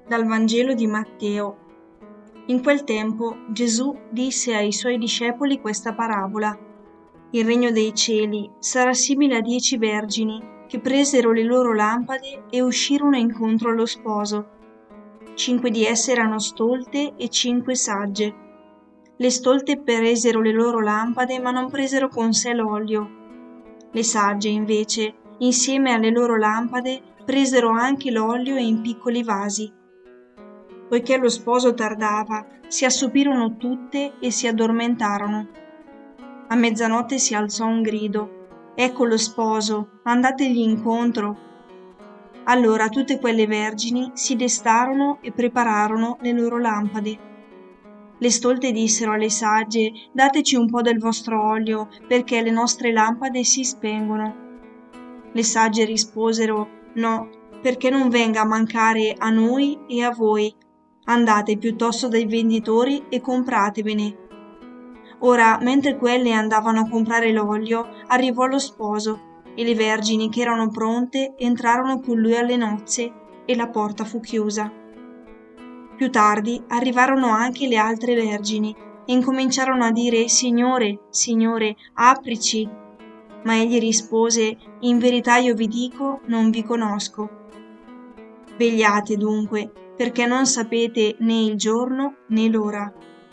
Dal Vangelo di Matteo. In quel tempo Gesù disse ai suoi discepoli questa parabola. Il regno dei cieli sarà simile a 10 vergini che presero le loro lampade e uscirono incontro allo sposo. 5 di esse erano stolte e 5 sagge. Le stolte presero le loro lampade, ma non presero con sé l'olio. Le sagge, invece, insieme alle loro lampade, presero anche l'olio in piccoli vasi. Poiché lo sposo tardava, si assopirono tutte e si addormentarono. A mezzanotte si alzò un grido: «Ecco lo sposo, andategli incontro!» Allora tutte quelle vergini si destarono e prepararono le loro lampade. Le stolte dissero alle sagge: «Dateci un po' del vostro olio, perché le nostre lampade si spengono». Le sagge risposero: «No, perché non venga a mancare a noi e a voi. Andate piuttosto dai venditori e compratevene». Ora, mentre quelle andavano a comprare l'olio, arrivò lo sposo, e le vergini che erano pronte entrarono con lui alle nozze, e la porta fu chiusa. Più tardi arrivarono anche le altre vergini, e incominciarono a dire: «Signore, Signore, aprici!» Ma egli rispose: «In verità io vi dico, non vi conosco. Vegliate dunque, perché non sapete né il giorno né l'ora».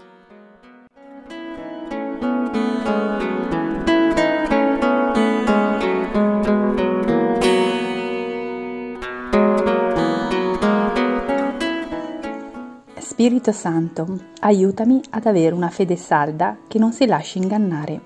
Spirito Santo, aiutami ad avere una fede salda che non si lasci ingannare.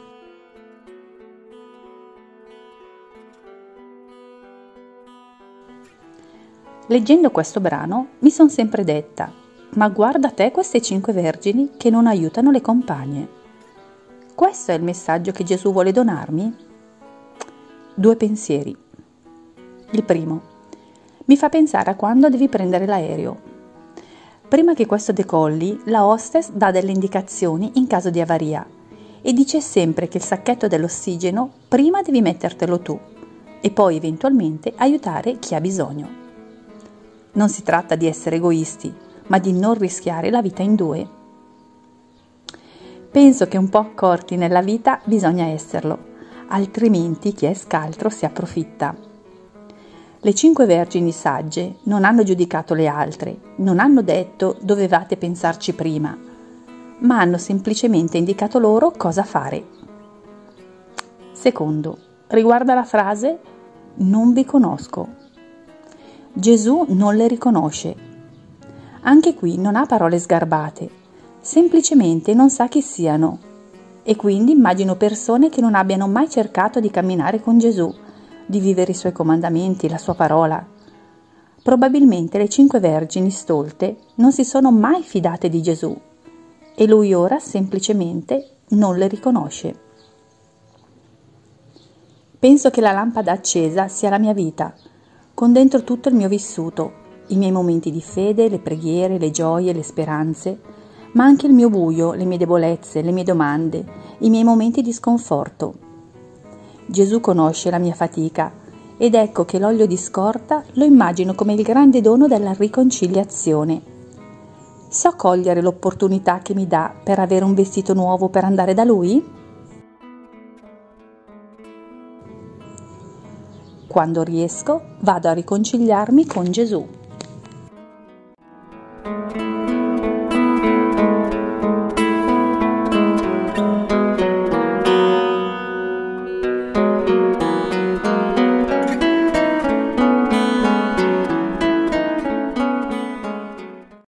Leggendo questo brano mi sono sempre detta: ma guarda te queste 5 vergini che non aiutano le compagne. Questo è il messaggio che Gesù vuole donarmi? 2 pensieri. Il primo, mi fa pensare a quando devi prendere l'aereo. Prima che questo decolli, la hostess dà delle indicazioni in caso di avaria e dice sempre che il sacchetto dell'ossigeno prima devi mettertelo tu e poi eventualmente aiutare chi ha bisogno. Non si tratta di essere egoisti, ma di non rischiare la vita in 2. Penso che un po' accorti nella vita bisogna esserlo, altrimenti chi è scaltro si approfitta. Le 5 vergini sagge non hanno giudicato le altre, non hanno detto dovevate pensarci prima, ma hanno semplicemente indicato loro cosa fare. Secondo, riguarda la frase «non vi conosco». Gesù non le riconosce. Anche qui non ha parole sgarbate, semplicemente non sa chi siano, e quindi immagino persone che non abbiano mai cercato di camminare con Gesù, di vivere i suoi comandamenti, la sua parola. Probabilmente le 5 vergini stolte non si sono mai fidate di Gesù e lui ora semplicemente non le riconosce. Penso che la lampada accesa sia la mia vita, con dentro tutto il mio vissuto, i miei momenti di fede, le preghiere, le gioie, le speranze, ma anche il mio buio, le mie debolezze, le mie domande, i miei momenti di sconforto. Gesù conosce la mia fatica ed ecco che l'olio di scorta lo immagino come il grande dono della riconciliazione. So cogliere l'opportunità che mi dà per avere un vestito nuovo per andare da Lui? Quando riesco, vado a riconciliarmi con Gesù.